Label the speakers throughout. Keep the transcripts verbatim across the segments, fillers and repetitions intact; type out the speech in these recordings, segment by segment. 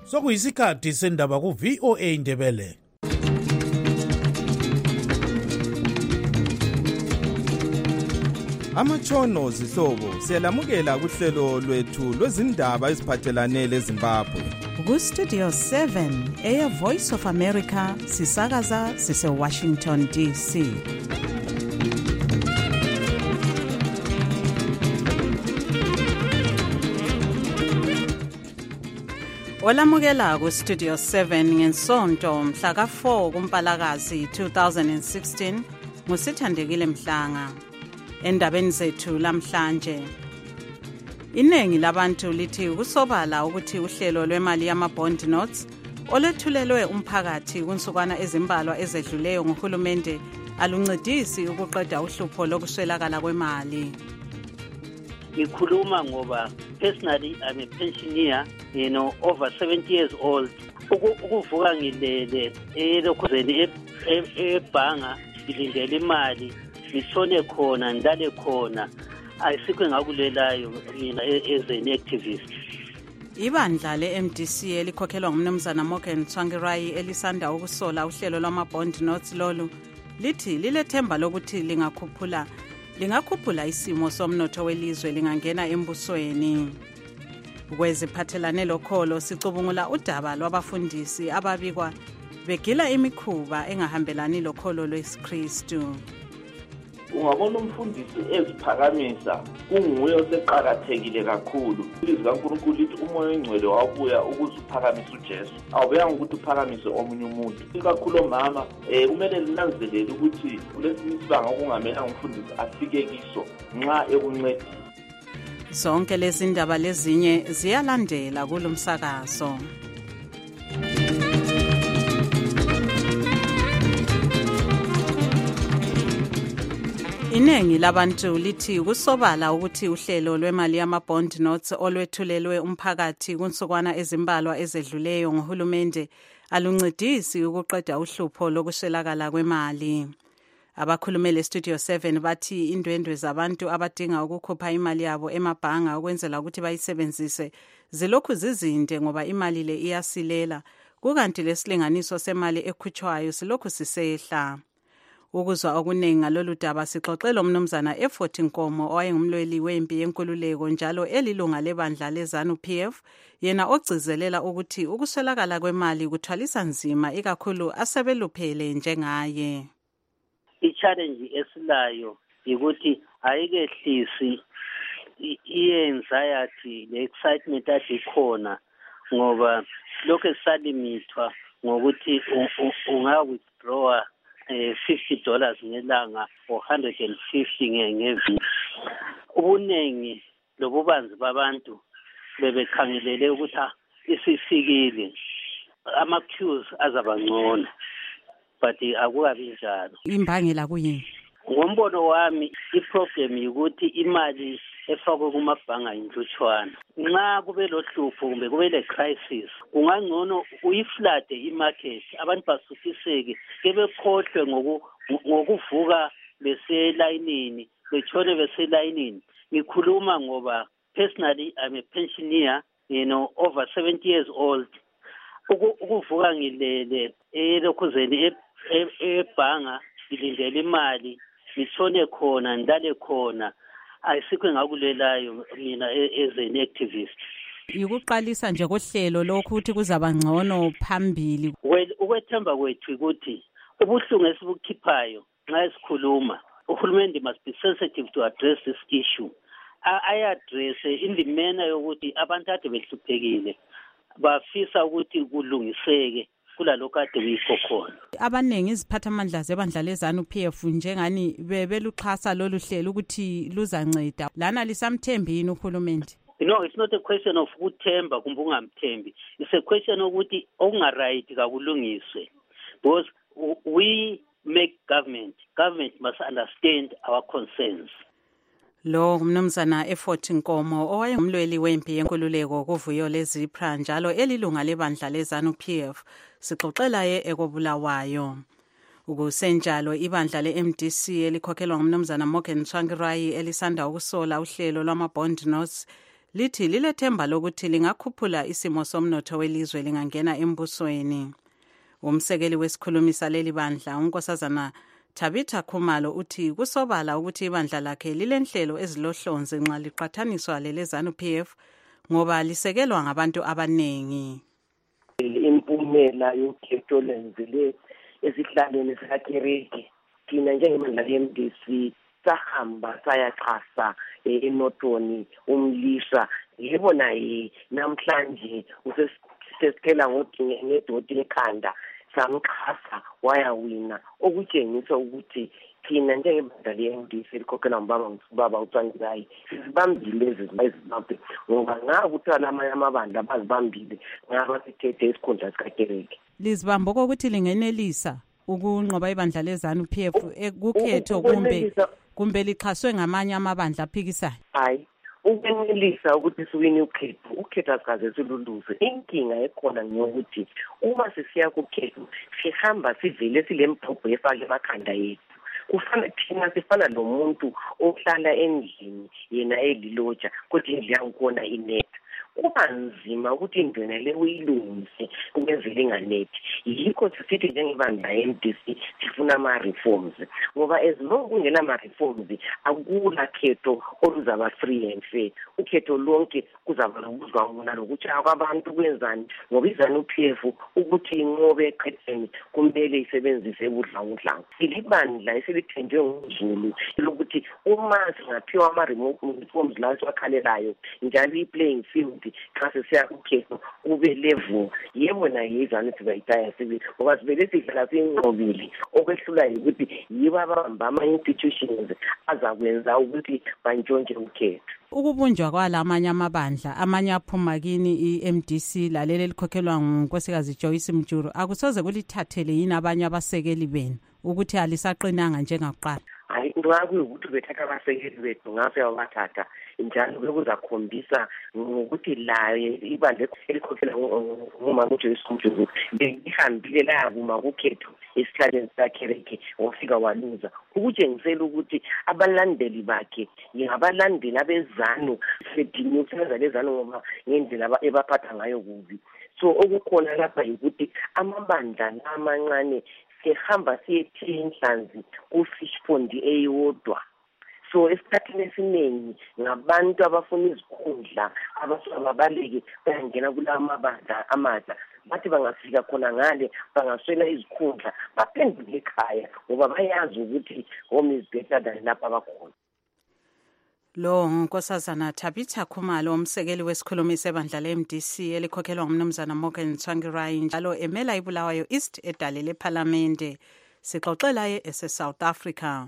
Speaker 1: Sokuyisikhathi sendaba ku V O A Ndebele.
Speaker 2: Amatshono zihlobo siyalamukela kuhlelo lwethu lwezindaba eziphathelane leZimbabwe.
Speaker 3: Ku Studio seven, Air Voice of America, sisakaza sise Washington D C. Olamukela ku Studio seven ngensonto mhla ka four kuMpalakazi two thousand sixteen nguSithandekile Mhlanga. Endabeni zethu lamhlanje, iningi labantu lithi kusobala ukuthi uhlelo lwemali yama-bond notes olethulelwe umphakathi kunsukwana ezimbalwa ezedluleyo ngohulumende aluncedisi ukuqeda uhlupho lokuswelakala kwemali.
Speaker 4: Ngikhuluma ngoba personally I'm a pensioner, you know, over seventy years old. Ukuvuka ngilele elokhuzeni ebhanga ngilindele imali ngishone khona ndale khona ayisikho engakulelayo mina as an activist.
Speaker 3: Ibandla le-M D C elikhokhelwa ngumnumzana Morgan Tsvangirai elisanda ukusola uhlelo lwama-bond notes lolu lithi lilethemba lokuthi lingakhuphula lingakhuphula isimo somnotho welizwe lingangena embusweni. Kweziphathelane lokholo sicubungula udaba lwabafundisi ababikwa begila imikhuba engahambelani lokholo lwesikristu.
Speaker 5: Ungabona umfundisi eziphakamisa kunguye oseqhakathekile kakhulu. Ilizwi kaNkulunkulu lithi umoya oyingcwele wabuya ukuze uphakamisa uJesu. Awubeyanga ukuthi uphakamise omunye umuntu. Ikakhulu omama eh kumele linanzelele ukuthi kulesinye isibanga okungamelanga umfundisi afike kiso nxa ekunceda.
Speaker 3: Zonke lezi ndaba lezinye ziyalandela kulomsakazo. Iningi labantu lithi kusobala ukuthi uhlelo lwemali yama-bond notes olwethulelwe umphakathi kunsukwana ezimbalwa ezedluleyo ngohulumende aluncedisi ukuqeda uhlupho lokuswelakala kwemali. Abakhulumele Studio seven bathi indwendwe zabantu abadinga ukukhupha imali yabo emabhanga ukwenzela ukuthi bayisebenzise zilokhu zizinde ngoba imali le iyasilela, kukanti lesilinganiso semali ekhutshwayo silokhu sisehla. Ukuzwa okuningi ngalolu daba sixoxela umnumzana Effort Nkomo owayengumlweli wempi yenkululeko njalo elilunga lebandla leZANU P F, yena ogcizelela ukuthi ukuswelakala kwemali kuthwalisa nzima ikakhulu asebeluphele njengaye.
Speaker 4: I-challenge esilayo ukuthi ayikehlisi i-anxiety le-excitement adikhona ngoba lokho esalimithwa ngokuthi unga-withdrawa Eh, fifty dollars ngelanga or one hundred fifty ngeviki. Ubunengi lobubanzi babantu bebekhangelele ukuthi isifikile ama-queues azabangcono, but akukabi njalo.
Speaker 3: Imbangela kuyini?
Speaker 4: Ngombono wami iproblem ukuthi imali efakwe kumabhanga inhlutshwana. Nxa kube lohlupho kumbe kube le crisis kungangcono uyiflade imarket abantu basuthiseke kebekhohlwe ngokuvuka beselayinini betshone beselayinini. Ngikhuluma ngoba personally I'm a pensioner, you know, over seventy years old. Ukuvuka ngilele elokhuzeni ebhanga ngilindele imali ngishone khona ndale khona ayisikho engakulelayo mina as an activist.
Speaker 3: Ukuqalisa nje kohlelo lokhu ukuthi kuzaba ngcono phambili.
Speaker 4: Well, ukwethemba kwethu ukuthi ubuhlungu esibukhiphayo nxa esikhuluma uhulumende must be sensitive to address this issue. I address in the manner yokuthi abantu ade behluphekile bafisa ukuthi kulungiseke kulalokho ade kuyikho khona.
Speaker 3: Abaningi iziphathamandla zebandla leZANU P F njengani bebeluxhasa lolu hlelo ukuthi luzanceda. Lana lisamthembini uhulumende?
Speaker 4: No, it's not a question of ukuthemba kumbe ungamthembi. It's a question ukuthi okungaright kakulungiswe. Because we make government. Government must understand our concerns.
Speaker 3: Lo mnumzana Effort Nkomo owayengumlweli wempi yenkululeko kuvuyo leZipra njalo elilunga lebandla leZANU P F sixoxela ye ekobulawayo. Ukusenjalo ibandla le-M D C elikhokhelwa ngumnumzana Morgan Tsvangirai elisanda ukusola uhlelo lwama-bond notes lithi lilethemba lokuthi lingakhuphula isimo somnotho welizwe lingangena embusweni. Umsekeli wesikhulumi saleli bandla unkosazana Tabitha Khumalo uthi kusobala ukuthi ibandla lakhe lilenhlelo ezilohlonze nxa liqathaniswa lelezanu P F ngoba lisekelwa ngabantu abanengi.
Speaker 6: Impumela yokhetho lenzile esihlalweni sikaKereke thina njengemandla le-M D C sahamba sayaxhasa eNotoni umlisha yebo naye namhlanje usesiphela ngodinge nedoti ekhanda samxhasa wayawina okutshengisa ukuthi thina njengemandla le-M D C likhokhela mbaba ngubaba uCanzilayi sibambile ezizimaphi ngoba ngakuthi lamanye amabandla bazibambile ngaba sithethe isikhundla sikaKereke.
Speaker 3: Lizibambo ukuthi lingenelisa ukunqoba ibandla lezanu P F ekukhetho kumbe kumbe lixhaswe ngamanye amabandla aphikisayo.
Speaker 6: Hayi ukwenelisa ukuthi siwine ukhetho ukhetho asikaze siluluze. Inkinga ekhona ngokuthi uma sisiya kukhetho sihamba sivele silembhobho efake emakhanda yethu. Kufana thina sifana lo muntu ohlala endlini yena eliloja kodwa indlu yankona inet. Kuba nzima ukuthi indlela le uyilungise ukwenzela inganethi. Yikho sisithi njengebandla le-M D C sifuna ama-reforms ngoba as long kungena ama-reforms akula khetho oluzaba free and fair. Ukhetho lonke kuzaba nokuzwana nokuthi abantu kwenzani ngoba izanu P F ukuthi inqobe eqhetheni kumele isebenzise ubudlangudlangu. Ilibandla eselithenjwe ngumZulu lokuthi uma singaphiwa ama-reforms la siwakhalelayo njalo i-playing field xa sesiya kukhetho kube level yebo naye izanu sibayitaya sibe ngoba sivele sidlala siyinqobile okwehlula ukuthi yibo abahamba ama-institutions azakwenza ukuthi bantshontshe ukhetho.
Speaker 3: Ukubunjwa kwala amanye amabandla amanye aphuma kini i-M D C laleli likhokhelwa ngunkosikazi Joyce Mjuru akusoze kulithathele yini abanye abasekeli benu ukuthi alisaqinanga njengakuqala?
Speaker 6: Hayi into akuyithi bethatha abasekeli bethu ngase yabathatha njalo bekuzakhombisa ukuthi la ibandla elikhokhela ngumama uJoyce Mjuru behambile la kuma kukhetho esihlaleni sikaKereke wafika waluza ukutshengisela ukuthi abalandeli bakhe ngabalandeli abezanu sedinyo usebenza lezanu ngoba ngendlela ebaphatha ngayo kubi. So okukhona lapha ukuthi amabandla amancane sihamba siyethiya inhlanzi ku-fish pond eyodwa. So esikhathini esiningi ngabantu abafuna izikhundla ababaleki bayangena kula mabandla amadla bathi bangafika khona ngale bangaswela izikhundla baphenduke ekhaya ngoba bayazi ukuthi home is better than lapha abakhona.
Speaker 3: Lo nkosazana Tabitha Khumalo umsekeli wesikhulumi sebandla le-M D C elikhokhelwa ngumnumzana Morgan Tsvangirai njalo emela iBulawayo East edale lePhalamende. Sixoxela ye ese South Africa.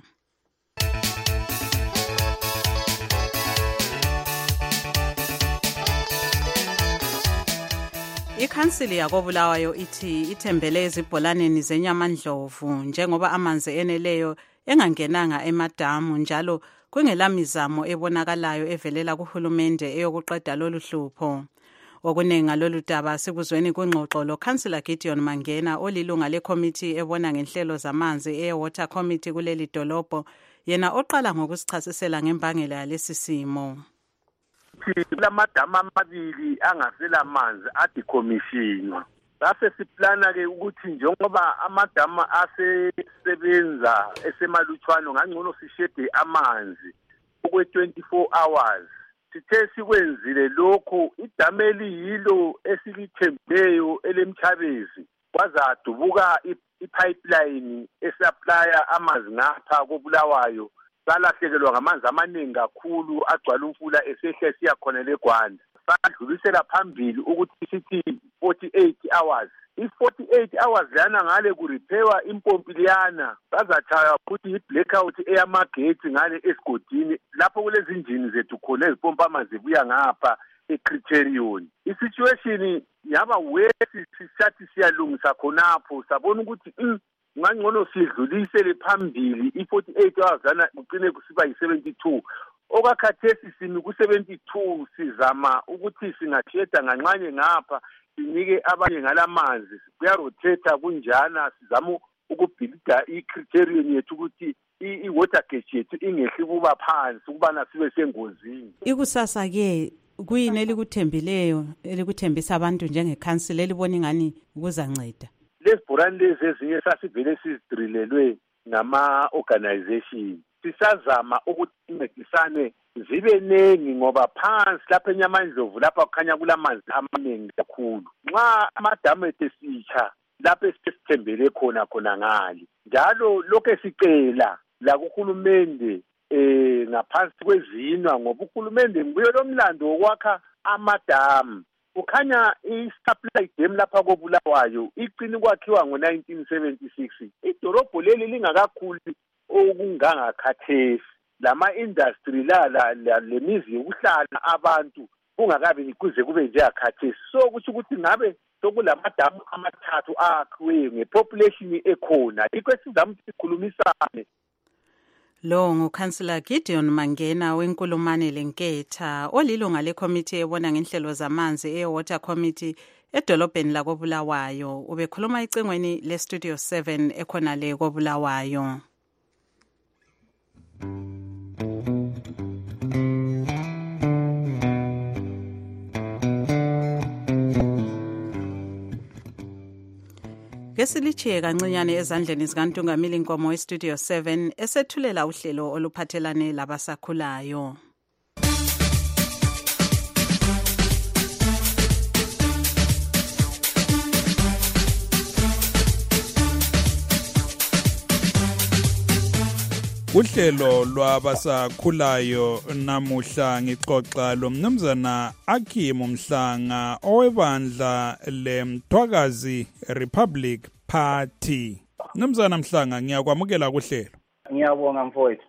Speaker 3: Ikhansili yakoBulawayo ithi ithembele ezibholaneni zenyamandlovu njengoba amanzi eneleyo engangenanga emadamu njalo kungelamizamo ebonakalayo evelela kuhulumende eyokuqeda lolu hlupho. Okuningi ngalolu daba sikuzweni kwingxoxo lo Councillor Gideon Mangena olilunga lekomiti ebona ngenhlelo zamanzi e-Water Committee kuleli dolobho yena oqala ngokusichasisela ngembangela yalesi simo.
Speaker 7: Lamadama amabili angasela manzi adecommissionwa. Sase siplana ke ukuthi njengoba amadama asesebenza esemalutshwana ngangcono sishede amanzi okwe twenty-four hours. Sithe sikwenzile lokho idama eliyilo esilithembeyo elemthabezi kwazadubuka ipipeline esupply amanzi ngapha koBulawayo salahlekelwa ngamanzi amaningi kakhulu agcwala umfula esehle siya khona leGwanda. Sadlulisela phambili ukuthi sithi forty-eight hours. I-forty-eight hours lana ngale kurepairwa impompi liyana bazathaya futhi i-blackout eyamagethi ngale esigodini lapho kulezi injini zethu khona ezipompa amanzi buya ngapha eCriterion. I-situation yaba wesi sisathi siyalungisa khonapho sabona ukuthi ngangcono sidlulisele phambili i-forty-eight hours lana kucine kusiba yi-seventy-two. Okakhathesi simi ku-seventy-two sizama ukuthi singathiyeda nganxanye ngapha sinike abanye ngalamanzi kuyarotate kunjana sizama ukubhilida i-criterion yethu ukuthi i-water gauge yethu ingehli kuba phansi ukubana sibe sengozini.
Speaker 3: Ikusasa ke kuyini elikuthembileyo elikuthembisa abantu njengekhansila elibona ingani kuzanceda?
Speaker 7: Lezi bhorane lezi ezinye sasivele sizidrilelwe ngama-organization sisazama ukuthi incedisane zibe nengi ngoba phansi lapha eNyamandlovu lapha kukhanya kulamanzi amaningi kakhulu. Nxa amadamu etesitsha lapha esithembele khona khona ngali njalo lokho sicela la kuhulumende eh ngaphansi kwezinwa ngoba uhulumende nguye lomlando wokwakha amadamu. Kukhanya i-supply dam lapha koBulawayo iqini kwakhiwa ngo nineteen seventy-six. Idorobho leli lingakakhulu okungangakhathesi. Lama industry la lemizi yokuhlala abantu kungakabi kuze kube nje akhathesi. So kusho ukuthi ngabe sokulamadamu amathathu akhiwe ngepopulation ekhona. Ikho sizama ukukhulumisana.
Speaker 3: Lo nguKhansela Gideon Mangena wenkulumane lenketha olilunga lekomiti ebona ngenhlelo zamanzi e-Water Committee edolobheni lakoBulawayo. Ubekhuluma icingweni le-Studio seven ekhona le koBulawayo. Ngesilichiye kancinyane ezandleni zikaNtungamili Nkomo we-Studio seven esethulela uhlelo oluphathelane labasakhulayo.
Speaker 2: Uhlelo lwabasakhulayo namuhla ngixoxa lomnumzana Akim Mhlanga owebandla leMthwakazi Republic Party. Mnumzana Mhlanga ngiyakwamukela kuhlelo.
Speaker 8: Ngiyabonga mfowethu.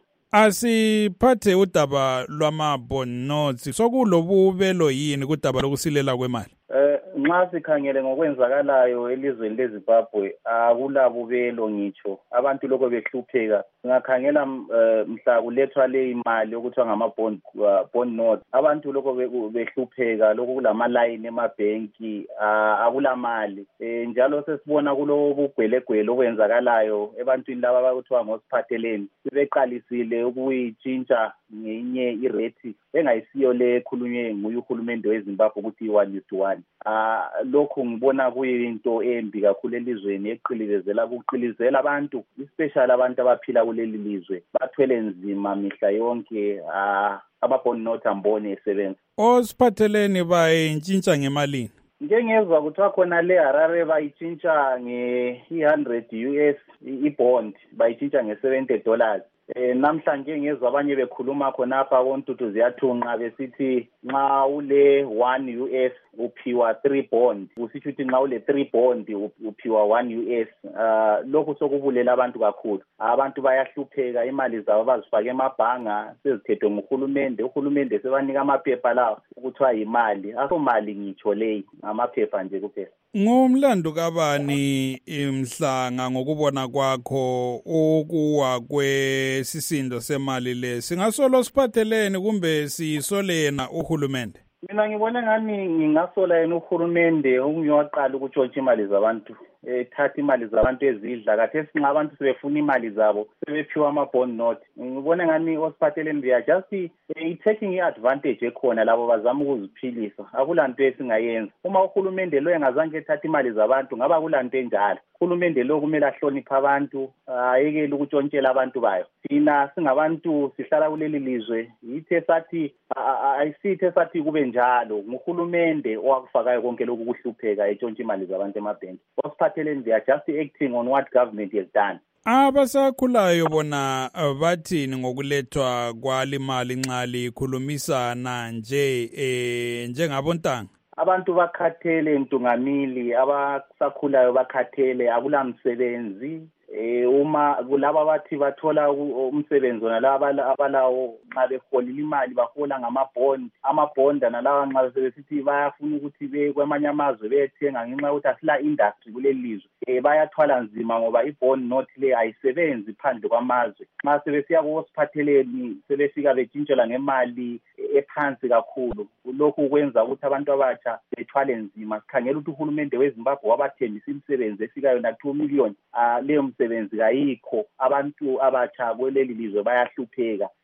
Speaker 2: Asiphathe udaba lwama-bond notes sokulobubelo yini kudaba lokusilela kwemali?
Speaker 8: Eh nxa sikhangele ngokwenzakalayo elizweni leZimbabwe akulabubelo ngitsho abantu lokho behlupheka. Ngakhangela mhla kulethwa le imali okuthiwa ngama-bond bond notes abantu lokho behlupheka lokho kulama line emabhenki akulamali njalo sesibona kulobugwelegwele okwenzakalayo ebantwini laba abakuthiwa ngosiphatheleni sibeqalisile ukuyitshintsha ngenye irate engayisiyo le ekhulunywe nguye uhulumende weZimbabwe ukuthi one is to one. Ah lokho ngibona kuyinto embi kakhulu elizweni eqilizela kuqilizela abantu especially abantu abaphila kuleli lizwe bathwele nzima mihla yonke ah ama-bond note ambone esebenza.
Speaker 2: Osiphatheleni bayintshintsha ngemalini?
Speaker 8: Ngengezwa kuthiwa khona le Harare bayitshintsha nge-one hundred U S i-bond bayitshintsha nge-seventy dollars. Eh namhlanje ngezwe abanye bekhuluma khonapha koNtutu ziyathunqa besithi nxa ule one U S uphiwa three bond kusitsho ukuthi nxa ule three bond uphiwa one U S. Uh lokhu sokubulela abantu kakhulu. Abantu bayahlupheka imali zabo bazifaka emabhanga sezithethwe nguhulumende. Uhulumende sebanika amaphepha lawo ukuthiwa imali asomali ngitsho leyi amaphepha nje kuphela.
Speaker 2: Ngumlando kabani Mhlanga ngokubona kwakho ukuwa kwesisindo semali le singasolo siphathelene kumbe sisolena uhulumende?
Speaker 8: Mina ngibona ngani ngingasola yena uhulumende ungiyaqala ukutshontsha imali zabantu ethatha imali zabantu ezidla kathi sinxa abantu sebefuna imali zabo sebephiwa ama-bond note. Ngibona ngani osiphatheleni they are just taking i-advantage ekhona labo bazama ukuziphilisa akulanto esingayenza. Uma uhulumende lo engazange ethatha imali zabantu ngaba kulanto enjalo. Uhulumende lo kumele ahloniphe abantu ayekele ukutshontshela abantu bayo. Thina singabantu sihlala kuleli lizwe yithe sathi ayisithe sathi kube njalo nguhulumende owakufakayo konke lokhu kuhlupheka etshontsha imali zabantu emabhenki. Osiphatheleni they are just acting on what government has done.
Speaker 2: Abasakhulayo bona bathini ngokulethwa kwalimali nxa likhulumisana nje eh njengabontanga?
Speaker 8: Abantu bakhathele Ntungamili abasakhulayo bakhathele akulamsebenzi. Eh uma kulaba bathi bathola umsebenzi nalaba abalawo nxa beholile imali bahola ngama-bond ama-bond nalawa nxa sebesithi bayafuna ukuthi be kwamanye amazwe bethenga ngenxa ukuthi asila industry kuleli lizwe eh bayathwala nzima ngoba i-bond note le ayisebenzi phandle kwamazwe. Nxa sebesiya kusiphatheleni sebefika betshintshela ngemali ephansi kakhulu lokhu kwenza ukuthi abantu abatsha bethwale nzima. Sikhangela ukuthi uhulumende weZimbabwe wabathembisa imisebenzi efika yona two million ah leyo msebenzi kayikho abantu abatsha kweleli lizwe bayahlupheka.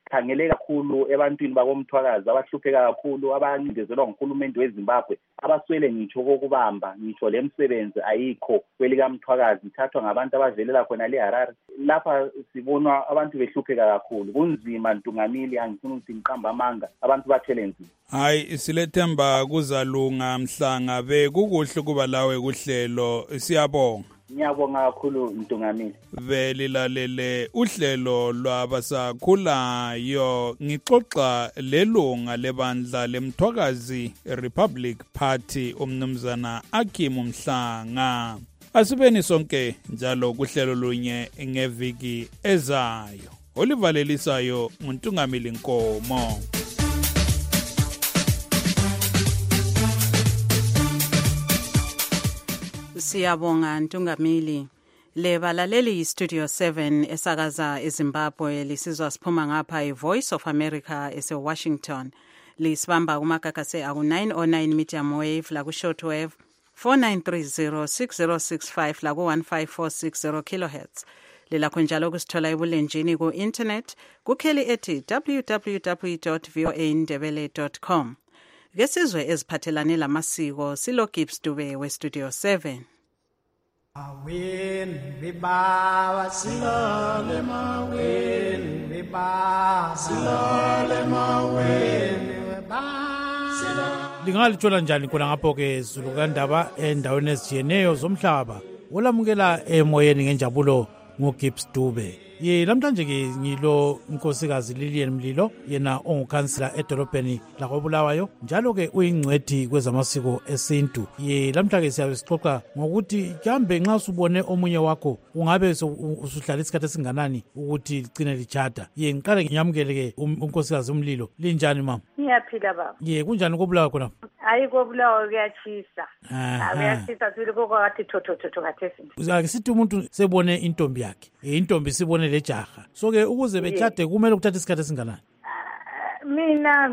Speaker 8: khangele kakhulu ebantwini bakomthwakazi abahlupheka kakhulu abancindezelwa nguhulumende weZimbabwe abaswele ngitsho kokubamba ngitsho lemsebenzi ayikho kwelikamthwakazi ithathwa ngabantu abavelela khona le Harare. Lapha sibona abantu behlupheka kakhulu kunzima Ntungamili, angifuni ukuthi ngiqamba amanga abantu bathele nzima.
Speaker 2: Hayi silethemba kuzalunga Mhlanga be kukuhle kuba lawe kuhlelo siyabonga.
Speaker 8: Ngiyabonga kakhulu Ntungamili.
Speaker 2: Belilalele uhlelo lwabasakhulayo ngixoxa lelunga lebandla lemthwakazi Republic Party umnumzana Akim Mhlanga. Asibeni sonke njalo kuhlelo lunye ngeviki ezayo. Olivalelisayo nguNtungamili Nkomo.
Speaker 3: Siyabonga Ntungamili. Le balaleli Studio seven esakaza eZimbabwe lisizwa siphuma ngapha iVoice of America ese Washington. Lisibamba kumakakase aku nine oh nine medium wave la ku short wave four nine three zero six zero six five la ku one five four six zero kilohertz. Lelakho njalo kusithola ebulenjini ku internet kukheli ethi w w w dot v o a ndebele dot com. Ngesizwe eziphathelane lamasiko silo Gibbs Dube we Studio seven.
Speaker 9: Awin biba silale mawin biba silale mawin biba.
Speaker 1: Lingalithola njani khona ngapho ke Zulu kandaba endaweni ezijeneyo zomhlaba. Olamukela emoyeni ngenjabulo ngoGibbs Dube. Ye namhlanje ke ngilo inkosikazi Lilian Mlilo yena ongukhansila edolobheni lakoBulawayo njalo ke uyingcwethi kwezamasiko esintu. Ye namhlanje siyabe sixoxa ngokuthi mhlambe nxa usubone omunye wakho ungabe usuhlala isikhathi esinganani ukuthi ligcine lichata. Ye ngiqale ngiyamukele ke unkosikazi uMlilo. Linjani mama?
Speaker 10: Ngiyaphila baba.
Speaker 1: Ye kunjani koBulawayo khona?
Speaker 10: Hayi koBulawayo kuyachisa. Akuyachisa sibili kokwathi thotho thotho kathesi.
Speaker 1: Akisithi umuntu sebone intombi yakhe. Intombi sibone le jaha. So ke ukuze betshade kumele ukuthatha isikhathi esinganani?
Speaker 10: Mina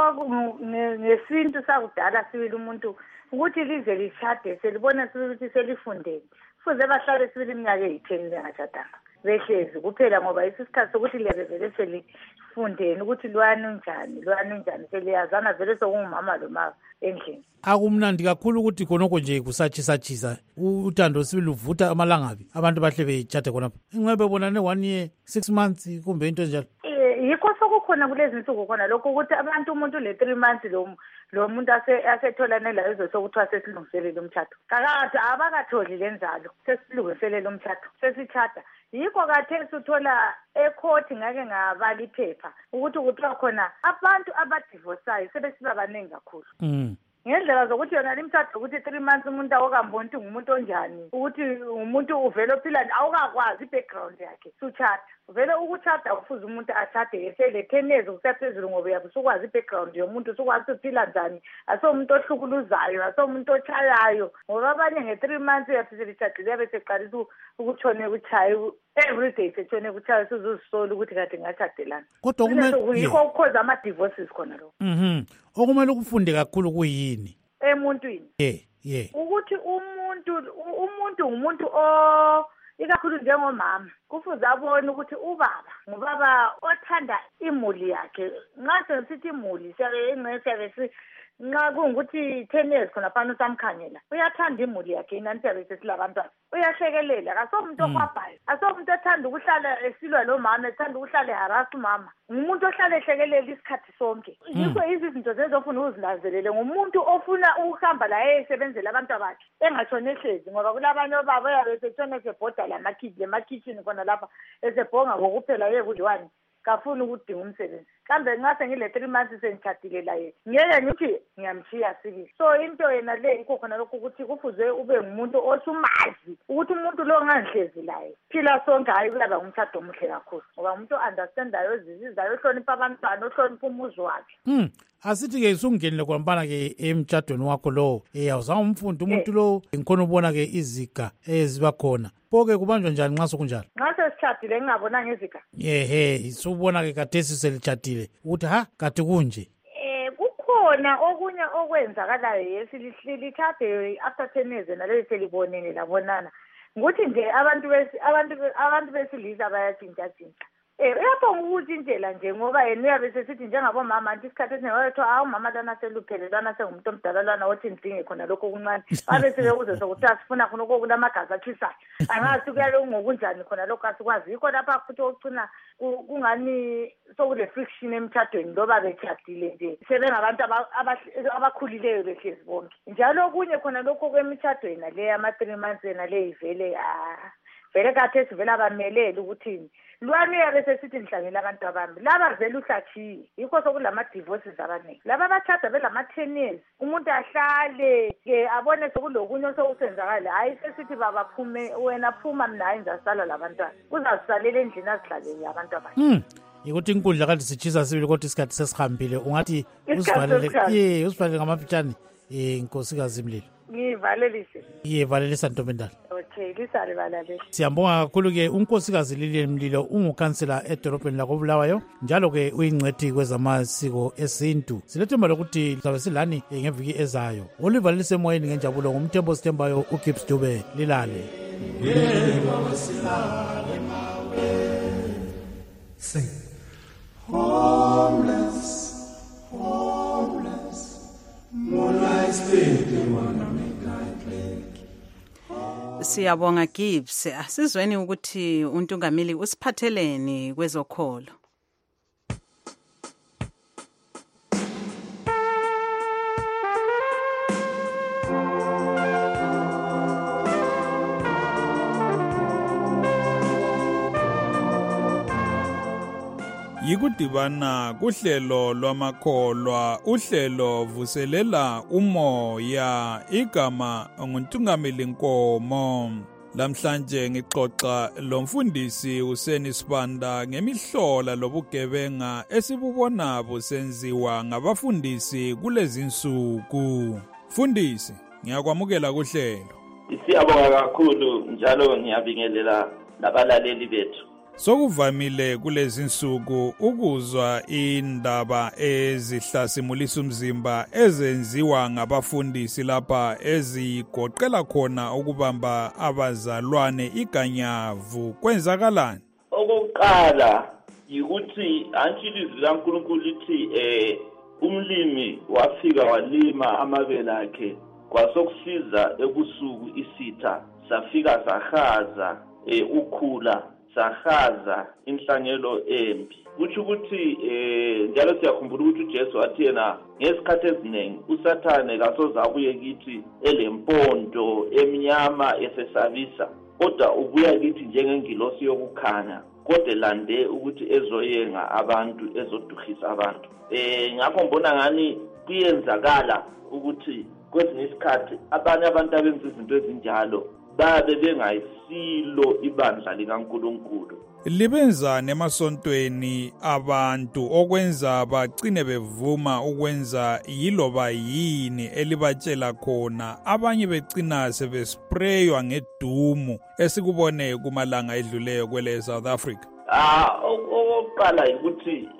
Speaker 10: ngesintu sakudala sibili umuntu ukuthi lize lichade selibona ukuthi selifundele. Fuze bahlale sibili iminyaka eyitheni lengachadanga. Behlezi kuphela ngoba isikhathi sokuthi liyavele selifundeni ukuthi lwani njani lwani njani seliyazana vele sokungumama lo mama endlini.
Speaker 1: Akumnandi kakhulu ukuthi khonoko nje kusatshisa tshisa uthando sibili uvutha amalangabi abantu bahle bechate khona. Ingcebe bonane one year six months kumbe into enjalo.
Speaker 10: Yikho sokukhona kulezi insuku khona lokho ukuthi abantu umuntu le three months lo lo muntu asetholane la izo sokuthiwa sesilungiselela umthatho. Kakade abakatholi lenzalo sesilungiselela umthatho sesichata. Yikho kathesi uthola ecourt ngake ngabala iphepha ukuthi kuthiwa khona abantu abadivorceayo sebesiba baningi kakhulu.
Speaker 1: Mm.
Speaker 10: Ngendlela zokuthi yona limthatho ukuthi three months umuntu awukamboni ukuthi ngumuntu onjani ukuthi umuntu uvela ophilani awukakwazi ibackground yakhe suchata vele ukuchata ufuza umuntu achade esele ten years kusaphezulu ngoba uyabe usukwazi ibackground yomuntu usukwazi ukuphila njani aso umuntu ohlukuluzayo aso umuntu ochayayo ngoba abanye nge three months uyaphiselichadile yabe seqalisa ukutshone kuchayo every day setshone kuchayo sizuzisola ukuthi kade ngachadelana
Speaker 1: kodwa kumele
Speaker 10: yikho ukhoza ama divorces khona lokho.
Speaker 1: Mhm. Okumele ukufunde kakhulu kuyini
Speaker 10: emuntwini?
Speaker 1: Yeah, yeah.
Speaker 10: Ukuthi umuntu umuntu umuntu o ikakhulu njengomama kufuze abone ukuthi ubaba ngubaba othanda imuli yakhe. Nxa sithi imuli siyabe ingcesiyabe nxa kungukuthi ten years khona phana usamkhangela uyathanda imuli yakhe inani siyabe sesilabantwana uyahlekelela akasomuntu okwabhayo asomuntu othanda ukuhlala esilwa lo mama ethanda ukuhlala eharasa umama ngumuntu ohlala ehlekelela isikhathi sonke. Yikho izinto zezofuna uzinanzelele ngomuntu ofuna ukuhamba la esebenzela abantu bakhe engatshone ehlezi ngoba kulabanye obaba yabe setshone esebhoda lamakitchen khona lapha esebhonga ngokuphela yekudliwani kafuna ukudinga umsebenzi. Kambe nxa sengile three months sengichadile laye ngeke ngithi ngiyamshiya sibili. So into yena le yikho khona lokho ukuthi kufuze ube ngumuntu osumazi ukuthi umuntu lo ngangihlezi laye phila sonke hayi kuyaba ngumthatho omuhle kakhulu ngoba umuntu understandayo ezizizayo ohlonipha abantwana ohlonipha umuzi wakhe.
Speaker 1: Hmm. Asithi ke isungenile kwampana ke emtshadweni wakho lo eyawuzanga umfundi umuntu lo ngikhona ubona ke iziga eziba khona poke kubanjwa njani nxa sokunjalo?
Speaker 10: Nxa sesichadile ngingabona ngeziga.
Speaker 1: Yehe isubona ke kathesi selichatile ukuthi ha kade kunje.
Speaker 10: Eh kukhona okunye okwenzakalayo yesilithade after ten years nale selibonene labonana ukuthi nje abantu besi abantu abantu besilisa bayatshintsha tshintsha Eh uyabonga ukuthi indlela nje ngoba yena uyabe sesithi njengabomama anti isikhathi esinewathi awu mama lana seluphele lana sengumuntu omdala lana othi ndinge khona lokho okuncane babe sebekuze sokuthi asifuna khona okulamagazi achisayo angazi kuyalo ngokunjani khona lokho asikwazi yikho lapha futhi ogcina kungani sokule friction emthathweni loba bechadile nje sebengabantu abakhulileyo behlezi bonke njalo okunye khona lokho kwemithadweni le ama three months ena le ivele ah vele kade sivela abamelele ukuthini lwami yabe sesithi nihlangela abantu abami laba vele uhlachiwe yikho sokulama divorces abaningi laba bathatha belama ten years umuntu ahlale ke abone sokulokunye sokusenzakala hayi sesithi baba phume wena phuma mina ayizasala labantwana kuzasalela endlini azihlalele abantu abanye
Speaker 1: mm ukuthi inkundla kanti sichisa sibili kodwa isikhathi sesihambile ungathi usivalele eh usivalele ngamafitshane eh inkosikazi Mlilo
Speaker 10: ngivalelise
Speaker 1: yivalelisa Ntombendala.
Speaker 10: Okay lisale balaleli
Speaker 1: siyambonga kakhulu ke unkosikazi Lilian Mlilo ungukhansela edorobheni lakoBulawayo njalo ke uyingcwethi kwezamasiko esintu silethemba lokuthi sizabe silani ngeviki ezayo olivalelise emoyeni ngenjabulo ngumthembo sithembayo uGibbs Dube lilale yebo silale mawe sing homeless homeless moonlight sleeping wanna make I play.
Speaker 3: Siyabonga Gibbs asizweni ukuthi uNtungameli usiphatheleni kwezokholo.
Speaker 2: Yikudibana kuhlelo lwamakholwa uhlelo vuselela umoya igama nguNtungameli Nkomo lamhlanje ngixoxa lomfundisi uSeni Sibanda ngemihlola lobugebenga esibubona busenziwa ngabafundisi kulezi insuku. Fundisi ngiyakwamukela kuhlelo.
Speaker 5: Siyabonga kakhulu njalo ngiyabingelela nabalaleli bethu.
Speaker 2: Sokuvamile kulezi insuku ukuzwa indaba ezihlasimulisa umzimba ezenziwa ngabafundisi lapha ezigoqela khona ukubamba abazalwane iganyavu kwenzakalani.
Speaker 5: Okokuqala yikuthi antshilizwi kaNkulunkulu lithi eh umlimi wafika walima amabele akhe kwasokusiza ebusuku isitha safika sahaza eh ukhula sahaza inhlanyelo embi kuthi ukuthi eh njalo siyakhumbula ukuthi uJesu wathi yena ngesikhathi eziningi uSathane kasoza abuye kithi elempondo emnyama esesabisa kodwa ubuya kithi njengengilosi yokukhanya kodwa lande ukuthi ezoyenga abantu ezoduhisa abantu eh ngakho mbona ngani kuyenzakala ukuthi kwesinye isikhathi abanye abantu abenza izinto ezinjalo babe bengayisilo ibandla likaNkulunkulu.
Speaker 2: Libenzane emasontweni abantu okwenza bagcine bevuma ukwenza yiloba yini elibatshela khona abanye becina sebespraywa ngedumu esikubone kumalanga edluleyo kwele South Africa.
Speaker 5: Ah oqala ukuthi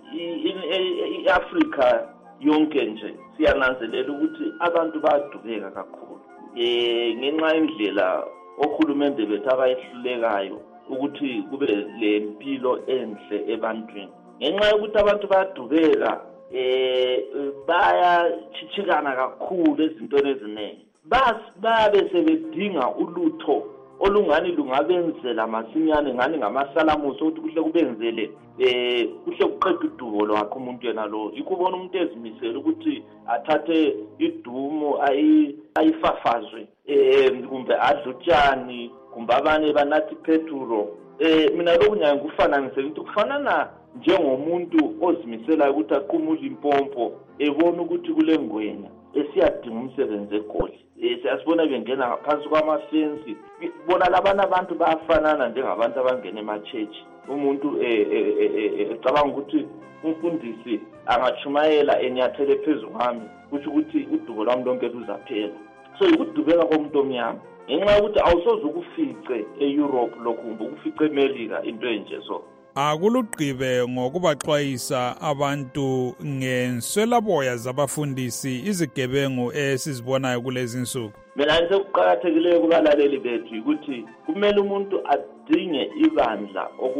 Speaker 5: iAfrica yonke nje siyananzelela ukuthi abantu badubeka kakhulu eh ngenxa indlela ohulumende bethu abayihlulekayo ukuthi kube lempilo enhle ebantwini ngenxa yokuthi abantu bayadubeka eh baya chichikana kakhulu ezintweni eziningi bas babe sebedinga ulutho olungani lungabenzela masinyane ngani ngamasalamuso ukuthi kuhle kubenzele eh kuhle kuqedwe idubo lwakhe umuntu yena lo ikubona umuntu ezimisela ukuthi athathe idumo ayi ayifafazwe eh kumbe adlutshani kumbe abanye banathi peturo eh mina lokunyanga kufananise ukuthi kufanana njengomuntu ozimisela ukuthi aqhumule impompo ebona ukuthi kule ngwenya esiyadinga umsebenzi egoli eh siyasibona bengena ngaphansi kwamafensi bona labana abantu bayafanana njengabantu abangena emachechi umuntu eh ecabanga ukuthi umfundisi angachumayela enyathele phezulu kwami ukuthi ukuthi udubo lwami lonke luzaphela so ikudubeka komuntu omnyama ngenxa yokuthi awusoze ukufice eEurope lokumbe ukufice eMelika into enje so
Speaker 2: akuluqibe ngokubaxwayisa abantu ngenswelaboya zabafundisi izigebengu esizibonayo kulezi insuku.
Speaker 5: Mina nje kuqhakathekileyo kubalaleli bethu ukuthi kumele umuntu adinge ibandla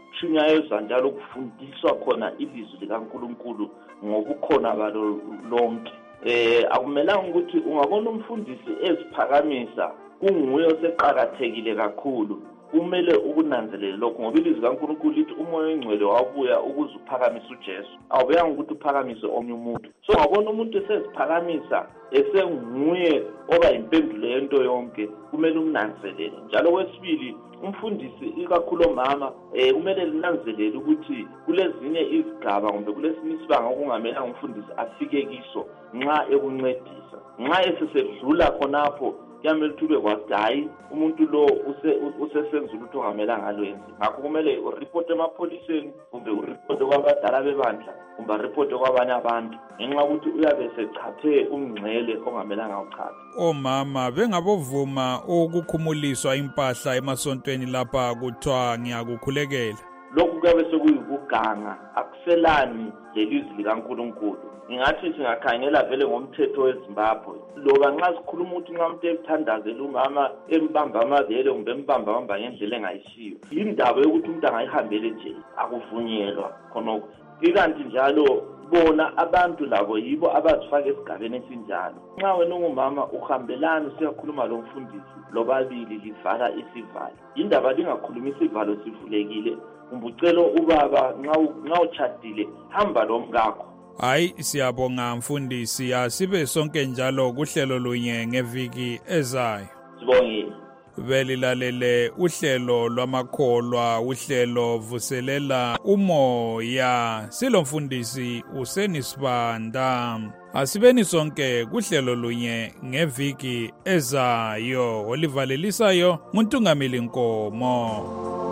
Speaker 5: kushunyayezwa njalo kufundiswa khona ilizwi likaNkulunkulu ngobukhona balo lonke. Eh akumelanga ukuthi ungabona umfundisi eziphakamisa kunguye oseqhakathekile kakhulu. Kumele ukunanzelela lokho ngoba ilizwi likaNkulunkulu lithi umoya oyingcwele wabuya ukuze uphakamise uJesu. Awubeyanga ukuthi uphakamise omnye umuntu. So ngabona umuntu eseziphakamisa esenguye oba impendulo yento yonke, kumele umnanzelele. Njalo wesibili umfundisi ikakhulu omama eh kumele linanzelele ukuthi kulezinye izigaba kumbe kulesinye isibanga okungamelanga umfundisi afike kiso nxa ekuncedisa. Nxa esesedlula khonapho kuyamele ukuthi ube kwazi hayi umuntu lo usesenza ulutho ongamelanga alwenze. Ngakho kumele ureport emapholiseni kumbe ureport kwabadala bebandla kumbe ureport kwabanye abantu ngenxa ukuthi uyabe sechathe umngcele ongamelanga uchathe.
Speaker 2: Omama bengabovuma ukukhumuliswa impahla emasontweni lapha kuthiwa ngiyakukhulekela.
Speaker 5: Lokhu kuyabe sekuyikuganga akuselani lelizwi likaNkulunkulu. Ngingathi singakhangela vele ngomthetho weZimbabwe loba nxa sikhuluma ukuthi nxa umuntu ethandazela umama embamba amabele kumbe embamba amba ngendlela engayishiyo, indaba yokuthi umuntu angayihambele nje akuvunyelwa khonoko. Ikanti njalo bona abantu labo yibo abazifaka esigabeni esinjalo. Nxa wena ungumama uhambelana usiyakhuluma lo mfundisi lobabili livala isivalo, indaba lingakhuluma isivalo sivulekile, umbucelo ubaba nxa uchadile hamba lo mkakho.
Speaker 2: Hayi siyabonga mfundisi, asibe sonke njalo kuhlelo lunye ngeviki ezayo.
Speaker 5: Sibongile.
Speaker 2: Belilalele uhlelo lwamakholwa, uhlelo vuselela umoya. Silo mfundisi usenisibanda. Asibeni sonke kuhlelo lunye ngeviki ezayo. Olivalelisayo nguNtungamili Nkomo.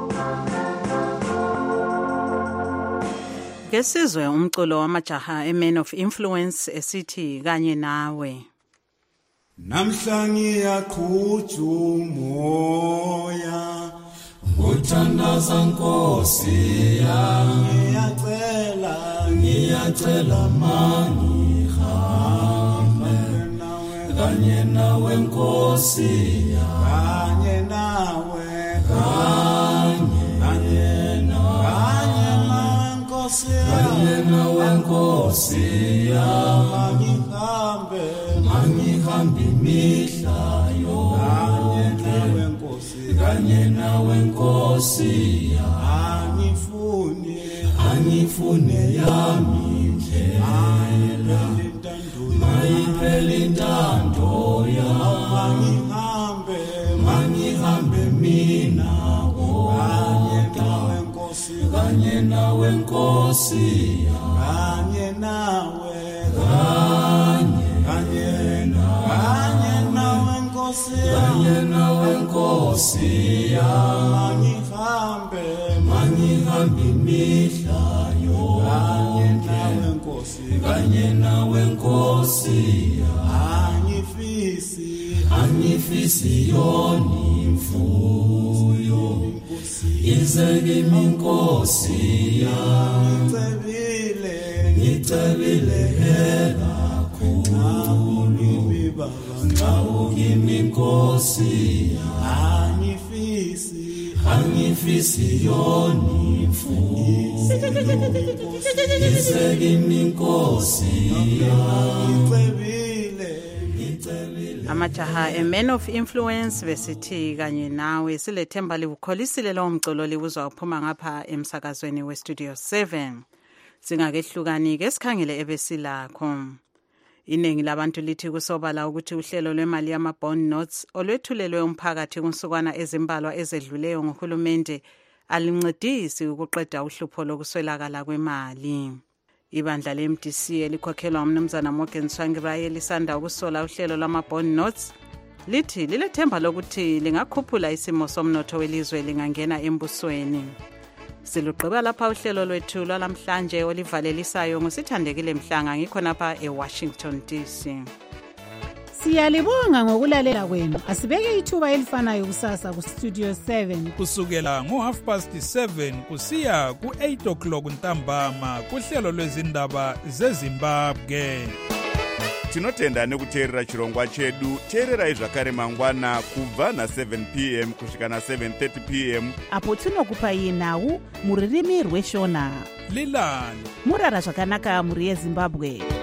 Speaker 3: Ngesizwe umculo wamajaha eMan of Influence esithi kanye nawe.
Speaker 9: Namhla ngiyaqhutha umoya ngothandaza Nkosi yami, ngiyacela ngiyacela mangihambe kanye nawe Nkosi yami, kanye nawe kanye nawe Nkosi yami, ngihambe mangihambe imihla yonke kanye nawe Nkosi yami, angifune angifune yami indlela mayiphele intando yami, mangihambe mangihambe mina kanye nawe Nkosi kanye nawe kanye kanye nawe Nkosi kanye nawe Nkosi mangihambe mangihambe imihla yonke nawe Nkosi kanye nawe Nkosi angifisi angifisi yoni mfuyo ize kimi Nkosi ngicebile ngicebile kakhulu ngawo kimi Nkosi angifisi angifisi yoni mfuyo ize kimi Nkosi ngicebile ngicebile.
Speaker 3: Amajaha eMan of Influence besithi kanye nawe. Silethemba livukholisile lo mculo liwuzwa uphuma ngapha emsakazweni we Studio seven. Singakehlukani ke sikhangele ebesilakho. Iningi labantu lithi kusobala ukuthi uhlelo lwemali yama bond notes olwethulelwe umphakathi kunsukwana ezimbalwa ezedluleyo ngohulumende alincedisi ukuqeda uhlupho lokuswelakala kwemali. Ibandla le-M D C elikhokhelwa umnumzana Morgan Tsvangirai lisanda ukusola uhlelo lwama-bond notes lithi lilethemba lokuthi lingakhuphula isimo somnotho welizwe lingangena embusweni. Siluqhubela lapha uhlelo lwethu lwalamhlanje olivalelisayo ngusithandekile Mhlanga ngikhonapha eWashington D C.
Speaker 11: Siyalibonga ngokulalela kwenu. Asibeke ithuba elifanayo kusasa ku Studio seven
Speaker 2: kusukela ngo half past seven kusiya ku eight o'clock ntambama kuhlelo lwezindaba zeZimbabwe.
Speaker 12: tinotenda nekuteerera chirongwa chedu. teererai zvakare mangwana kubva na-seven p m kusvika na-seven thirty p m
Speaker 13: apo tinokupai nhau muririmi rweshona.
Speaker 2: lilani
Speaker 13: murara zvakanaka muri yezimbabwe.